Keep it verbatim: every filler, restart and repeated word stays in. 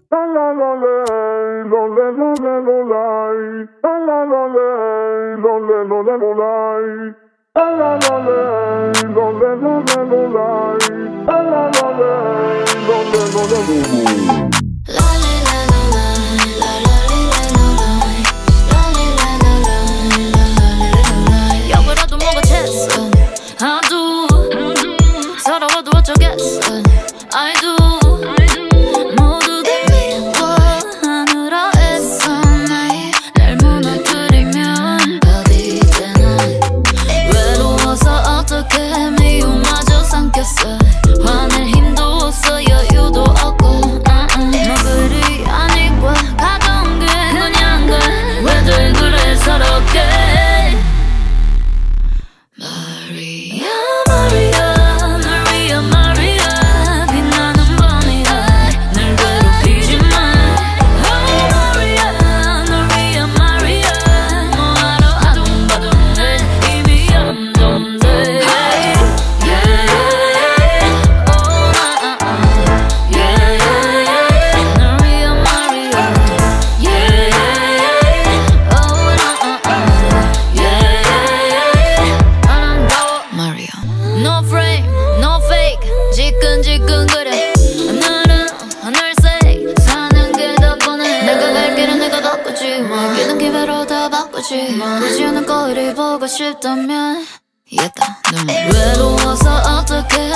La la la lay, lo le lo le lo lay. La la la lay, lo le lo le lo lay. La la la lay, lo le lo le lo lay. La la la lay, lo le lo le lo lay. 역으로도 뭐가 챘어 하도 서러워도 어쩌겠어 I do 모두들 미워하느라 애써 날 무너뜨리면 어디 있잖아 외로워서 어떻게 미움마저 삼켰어 화낼 힘도 없어 여유도 없고 uh-uh. 뭐 그리 아니고 가던 게 그냥 돼 왜들 그래 서럽게 Maria, Maria, Maria, Maria 빛나는 밤이야 날 괴롭히지 마 Oh Maria, Maria, Maria 뭐하러 아둥바둥해 이미 염동돼 Yeah, yeah, yeah Oh, uh, uh, yeah, yeah, yeah Maria, Maria Yeah, yeah, yeah Oh, uh, uh, yeah, yeah, yeah Maria. No frame, no fake 지끈지끈거려 하늘은 하늘색 사는 게 더 뻔해 내가 갈 길은 내가 바꾸지 뭐 기는 기회로 다 바꾸지 보지 않는 거리 보고 싶다면 이겼다 눈물 외로워서 어떻게